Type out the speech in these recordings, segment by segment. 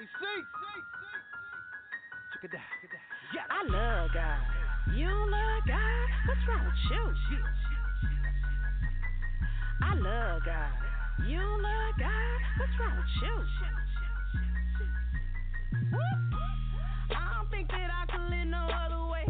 I love God. You don't love God? What's wrong with you? I love God. You don't love God? What's wrong with you? I don't think that I can live no other way.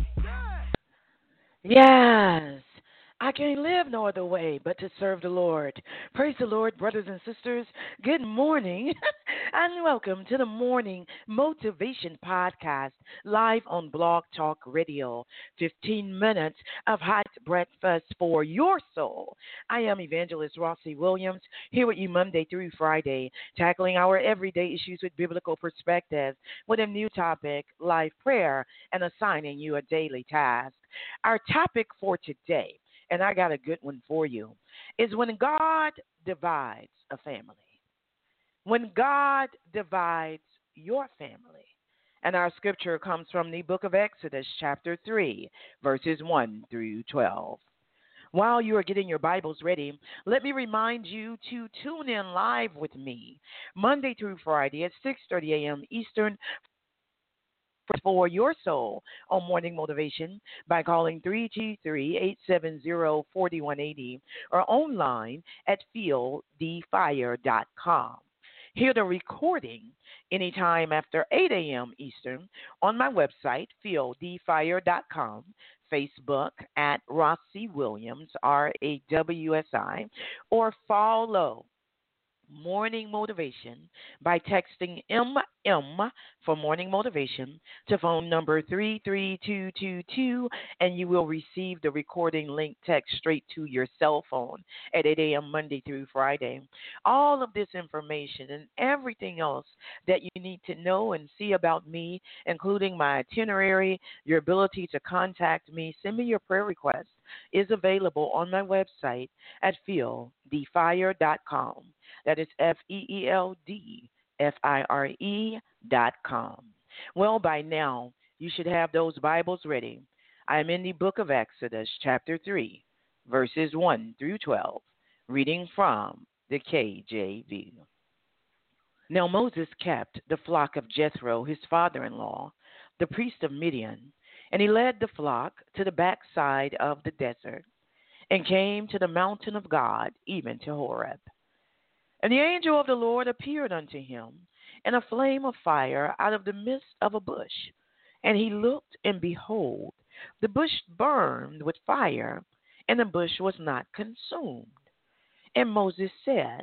Yes. I can't live no other way but to serve the Lord. Praise the Lord, brothers and sisters. Good morning and welcome to the Morning Motivation Podcast live on Blog Talk Radio. 15 minutes of hot breakfast for your soul. I am Evangelist Rossi Williams here with you Monday through Friday, tackling our everyday issues with biblical perspective with a new topic, live prayer, and assigning you a daily task. Our topic for today, and I got a good one for you, is when God divides a family. When God divides your family. And our scripture comes from the book of Exodus, chapter 3, verses 1 through 12. While you are getting your Bibles ready, let me remind you to tune in live with me Monday through Friday at 6:30 a.m. Eastern for your soul on Morning Motivation by calling 323-870-4180 or online at feeldfire.com. Hear the recording anytime after 8 a.m. Eastern on my website, feeldfire.com, Facebook at Rossi Williams, RAWSI, or follow Morning Motivation by texting MM for Morning Motivation to phone number 33222, and you will receive the recording link text straight to your cell phone at 8 a.m. Monday through Friday. All of this information and everything else that you need to know and see about me, including my itinerary, your ability to contact me, send me your prayer requests, is available on my website at feeldfire.com. That is FEELDFIRE.com. Well, by now, you should have those Bibles ready. I am in the book of Exodus, chapter 3, verses 1 through 12, reading from the KJV. Now Moses kept the flock of Jethro, his father-in-law, the priest of Midian, and he led the flock to the backside of the desert and came to the mountain of God, even to Horeb. And the angel of the Lord appeared unto him in a flame of fire out of the midst of a bush. And he looked, and behold, the bush burned with fire, and the bush was not consumed. And Moses said,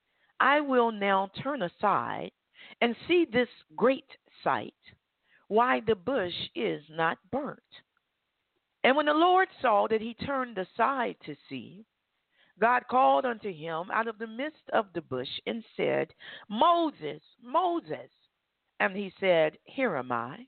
I will now turn aside and see this great sight, why the bush is not burnt. And when the Lord saw that he turned aside to see, God called unto him out of the midst of the bush and said, Moses, Moses. And he said, Here am I.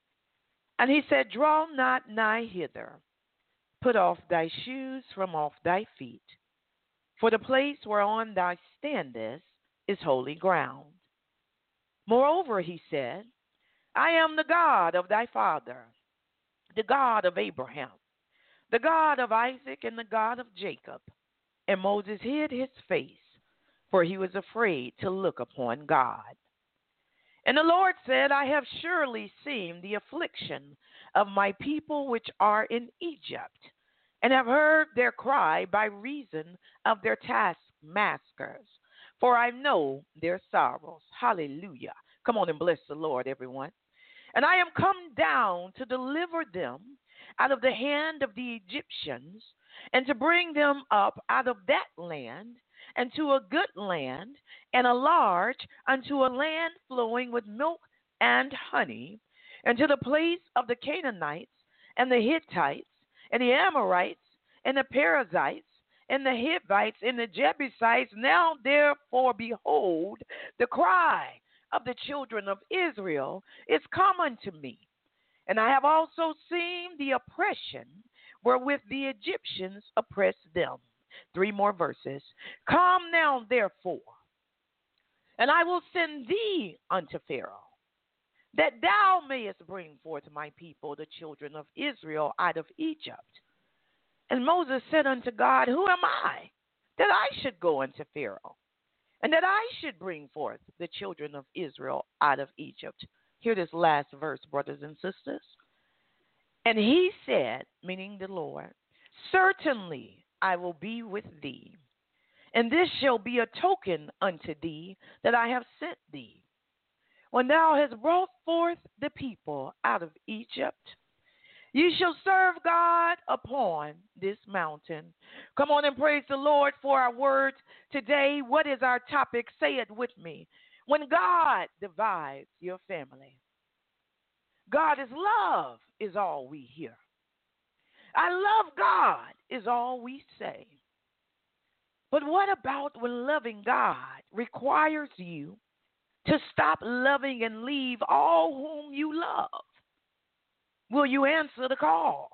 And he said, Draw not nigh hither. Put off thy shoes from off thy feet. For the place whereon thou standest is holy ground. Moreover, he said, I am the God of thy father, the God of Abraham, the God of Isaac, and the God of Jacob. And Moses hid his face, for he was afraid to look upon God. And the Lord said, I have surely seen the affliction of my people which are in Egypt, and have heard their cry by reason of their taskmasters, for I know their sorrows. Hallelujah. Come on and bless the Lord, everyone. And I am come down to deliver them out of the hand of the Egyptians, and to bring them up out of that land, and to a good land, and a large, unto a land flowing with milk and honey, and to the place of the Canaanites, and the Hittites, and the Amorites, and the Perizzites, and the Hivites, and the Jebusites. Now therefore, behold, the cry of the children of Israel is come unto me. And I have also seen the oppression wherewith the Egyptians oppress them. 3 more verses. Come now, therefore, and I will send thee unto Pharaoh, that thou mayest bring forth my people, the children of Israel, out of Egypt. And Moses said unto God, Who am I, that I should go unto Pharaoh? and that I should bring forth the children of Israel out of Egypt. Hear this last verse, brothers and sisters. And he said, meaning the Lord, certainly I will be with thee, and this shall be a token unto thee that I have sent thee. When thou hast brought forth the people out of Egypt, you shall serve God upon this mountain. Come on and praise the Lord for our word today. What is our topic? Say it with me. When God divides your family. God is love is all we hear. I love God is all we say. But what about when loving God requires you to stop loving and leave all whom you love? Will you answer the call?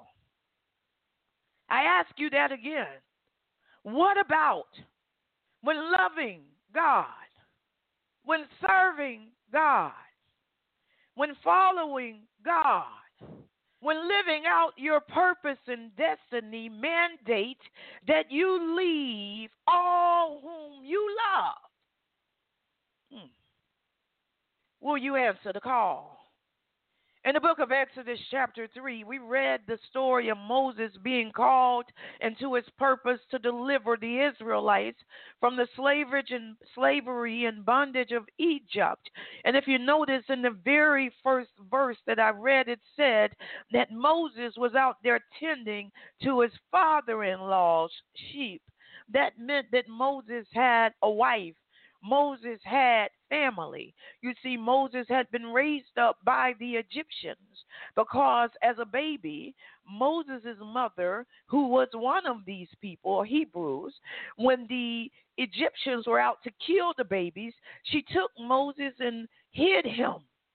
I ask you that again. What about when loving God, when serving God, when following God, when living out your purpose and destiny mandate that you leave all whom you love? Will you answer the call? In the book of Exodus chapter 3, we read the story of Moses being called into his purpose to deliver the Israelites from the slavery and bondage of Egypt. And if you notice in the very first verse that I read, it said that Moses was out there tending to his father-in-law's sheep. That meant that Moses had a wife. Moses had family. You see, Moses had been raised up by the Egyptians because as a baby, Moses' mother, who was one of these people, Hebrews, when the Egyptians were out to kill the babies, she took Moses and hid him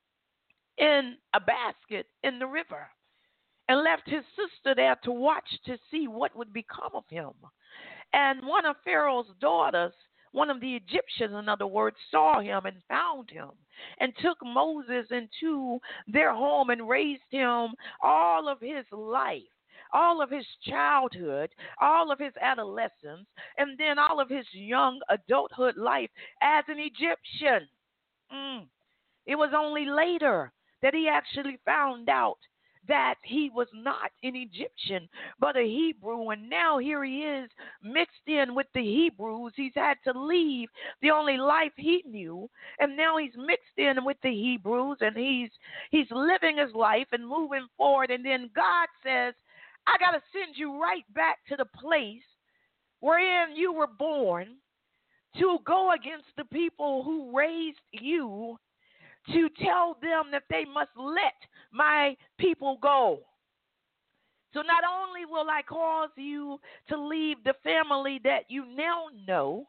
in a basket in the river and left his sister there to watch to see what would become of him. And one of Pharaoh's daughters, one of the Egyptians, in other words, saw him and found him and took Moses into their home and raised him all of his life, all of his childhood, all of his adolescence, and then all of his young adulthood life as an Egyptian. It was only later that he actually found out that he was not an Egyptian, but a Hebrew. And now here he is mixed in with the Hebrews. He's had to leave the only life he knew. And now he's mixed in with the Hebrews, and he's living his life and moving forward. And then God says, I got to send you right back to the place wherein you were born to go against the people who raised you, to tell them that they must let my people go. So not only will I cause you to leave the family that you now know,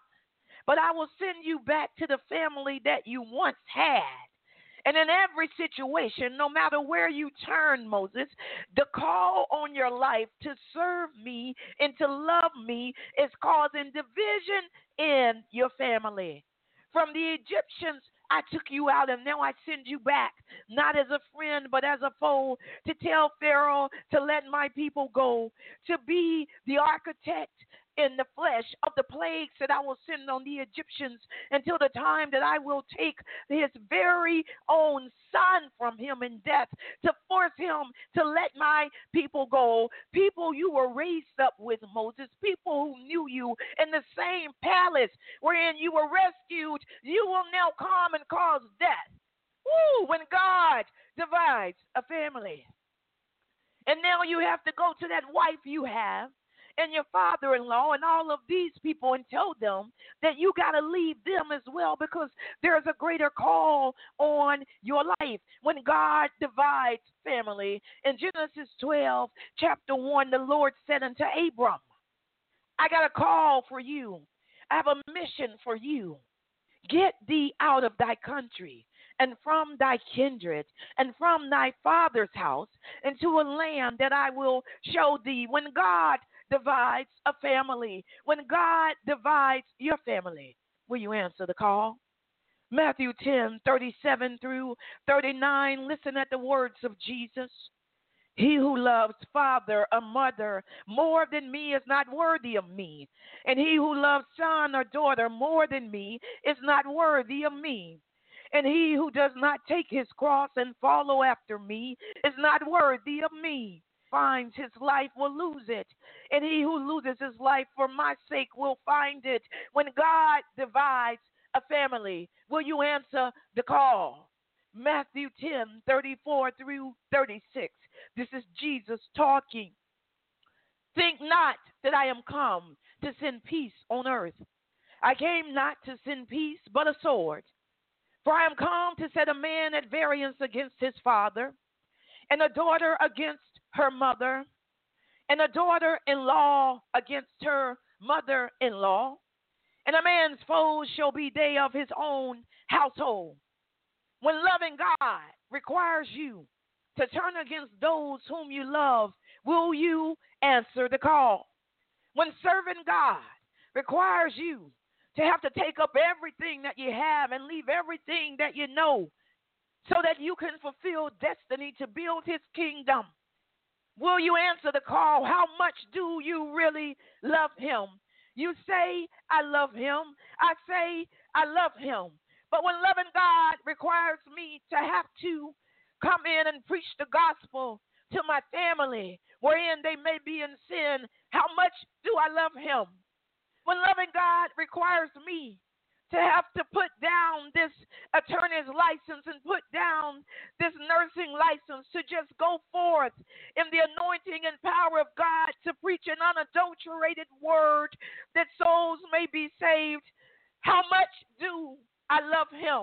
but I will send you back to the family that you once had. And in every situation, no matter where you turn, Moses, the call on your life to serve me and to love me is causing division in your family. From the Egyptians, I took you out, and now I send you back, not as a friend, but as a foe, to tell Pharaoh to let my people go, to be the architect in the flesh of the plagues that I will send on the Egyptians until the time that I will take his very own son from him in death, to force him to let my people go. People you were raised up with, Moses, people who knew you in the same palace wherein you were rescued, you will now come and cause death. When God divides a family. And now you have to go to that wife you have and your father-in-law and all of these people and tell them that you got to leave them as well, because there's a greater call on your life. When God divides family, in Genesis 12, chapter 1, the Lord said unto Abram, I got a call for you. I have a mission for you. Get thee out of thy country and from thy kindred and from thy father's house into a land that I will show thee. When God divides a family, when God divides your family, will you answer the call? Matthew 10:37 through 39. Listen at the words of Jesus. He who loves father or mother more than me is not worthy of me. And he who loves son or daughter more than me is not worthy of me. And he who does not take his cross and follow after me is not worthy of me. Finds his life will lose it. And he who loses his life for my sake will find it. When God divides a family, will you answer the call? Matthew 10:34 through 36. This is Jesus talking. Think not that I am come to send peace on earth. I came not to send peace, but a sword. For I am come to set a man at variance against his father, and a daughter against her mother, and a daughter-in-law against her mother-in-law. And a man's foes shall be they of his own household. When loving God requires you to turn against those whom you love, will you answer the call? When serving God requires you to have to take up everything that you have and leave everything that you know so that you can fulfill destiny to build his kingdom, will you answer the call? How much do you really love him? You say, I love him. I say, I love him. But when loving God requires me to have to come in and preach the gospel to my family, wherein they may be in sin, how much do I love him? When loving God requires me to have to put down this attorney's license and put down this nursing license to just go forth in the anointing and power of God to preach an unadulterated word that souls may be saved, how much do I love him?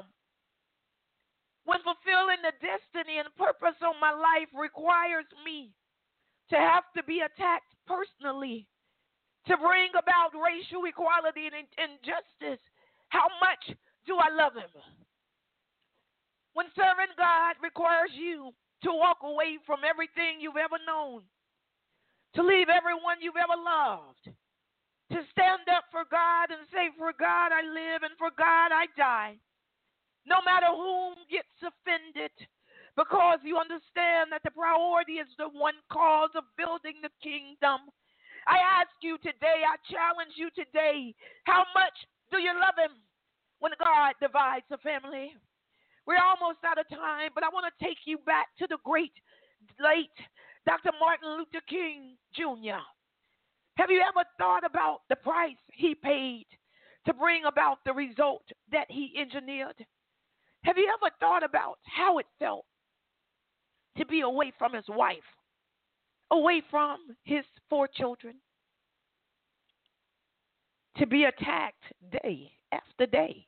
When fulfilling the destiny and purpose on my life requires me to have to be attacked personally to bring about racial equality and justice, how much do I love him? When serving God requires you to walk away from everything you've ever known, to leave everyone you've ever loved, to stand up for God and say, for God I live and for God I die, no matter whom gets offended, because you understand that the priority is the one cause of building the kingdom. I ask you today, I challenge you today, how much do you love him when God divides a family? We're almost out of time, but I want to take you back to the great, late Dr. Martin Luther King Jr. Have you ever thought about the price he paid to bring about the result that he engineered? Have you ever thought about how it felt to be away from his wife, away from his 4 children, to be attacked day after day?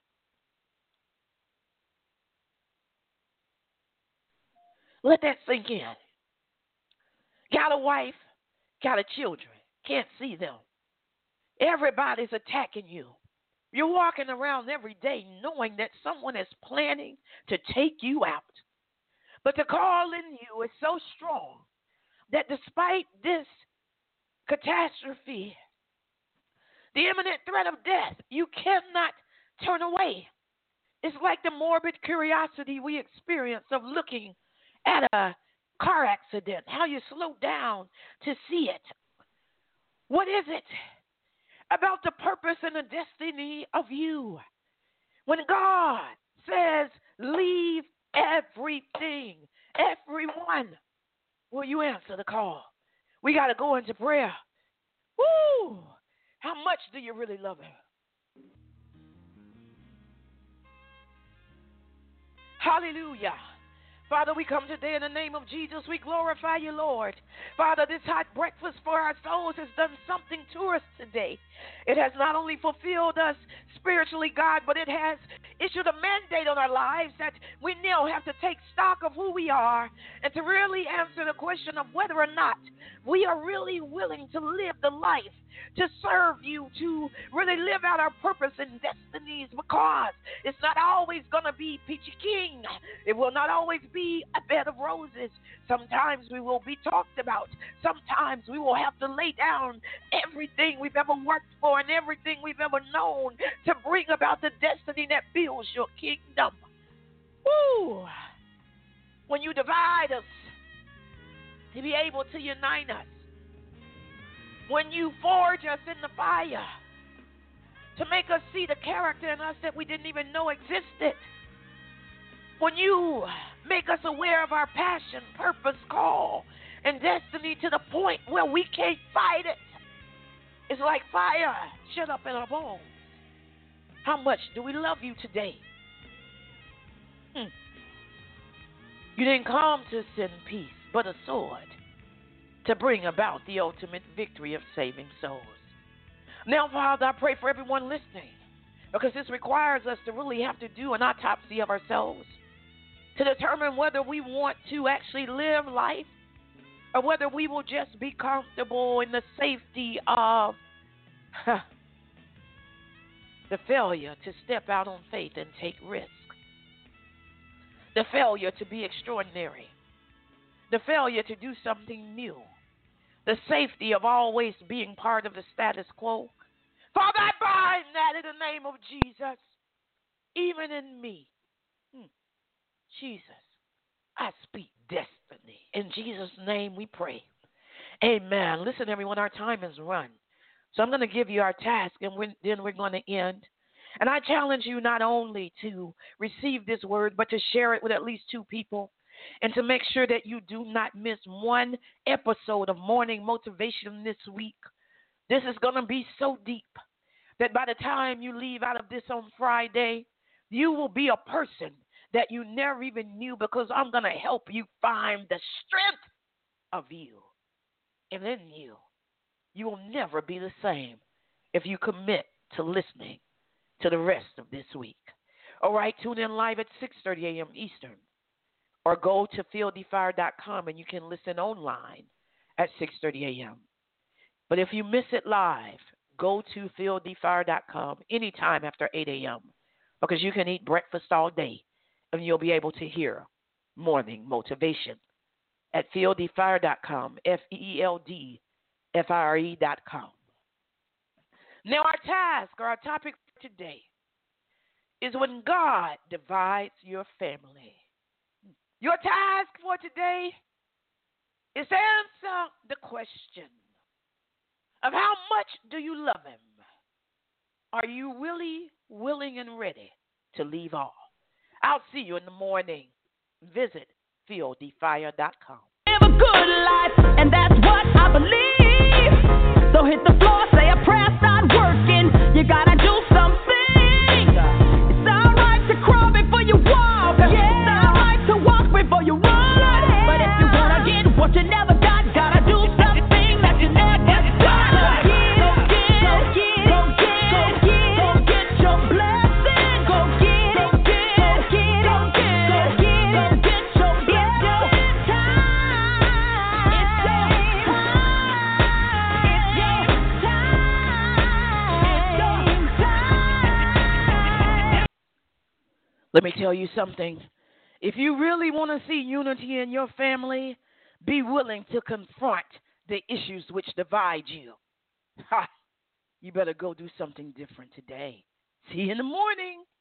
Let that sink in. Got a wife, got a children, can't see them. Everybody's attacking you. You're walking around every day knowing that someone is planning to take you out. But the call in you is so strong that despite this catastrophe, the imminent threat of death, you cannot turn away. It's like the morbid curiosity we experience of looking at a car accident, how you slow down to see it. What is it about the purpose and the destiny of you? When God says, leave everything, everyone, will you answer the call? We got to go into prayer. Woo! How much do you really love him? Hallelujah. Father, we come today in the name of Jesus. We glorify you, Lord. Father, this hot breakfast for our souls has done something to us today. It has not only fulfilled us spiritually, God, but it has issued a mandate on our lives that we now have to take stock of who we are and to really answer the question of whether or not we are really willing to live the life, to serve you, to really live out our purpose and destinies, because it's not always going to be peachy keen. It will not always be a bed of roses. Sometimes we will be talked about. Sometimes we will have to lay down everything we've ever worked for and everything we've ever known to bring about the destiny that builds your kingdom. Woo! When you divide us, to be able to unite us. When you forge us in the fire to make us see the character in us that we didn't even know existed. When you make us aware of our passion, purpose, call, and destiny to the point where we can't fight it. It's like fire shut up in our bones. How much do we love you today? You didn't come to send peace, but a sword to bring about the ultimate victory of saving souls. Now, Father, I pray for everyone listening, because this requires us to really have to do an autopsy of ourselves to determine whether we want to actually live life or whether we will just be comfortable in the safety of the failure to step out on faith and take risks, the failure to be extraordinary, the failure to do something new, the safety of always being part of the status quo. Father, I bind that in the name of Jesus, even in me. Jesus, I speak destiny. In Jesus' name we pray. Amen. Listen, everyone, our time is run. So I'm going to give you our task, and then we're going to end. And I challenge you not only to receive this word, but to share it with at least 2 people, and to make sure that you do not miss one episode of Morning Motivation this week. This is going to be so deep that by the time you leave out of this on Friday, you will be a person that you never even knew, because I'm going to help you find the strength of you. And in you, you will never be the same if you commit to listening to the rest of this week. All right, tune in live at 6:30 a.m. Eastern, or go to fieldefire.com and you can listen online at 6:30 a.m. But if you miss it live, go to fieldefire.com anytime after 8 a.m. because you can eat breakfast all day and you'll be able to hear Morning Motivation at fieldefire.com, FEELDFIRE.com. Now our task, or our topic for today, is when God divides your family. Your task for today is to answer the question of how much do you love him? Are you really willing and ready to leave all? I'll see you in the morning. Visit fieldefire.com. Live a good life, and that's what I believe. So hit the floor, say a prayer, start working. You gotta do something. It's alright to crawl before you walk. Yeah. It's alright to walk before you run. Yeah. But if you wanna get what you never got, gotta do something that you never got. Let me tell you something. If you really want to see unity in your family, be willing to confront the issues which divide you. You better go do something different today. See you in the morning.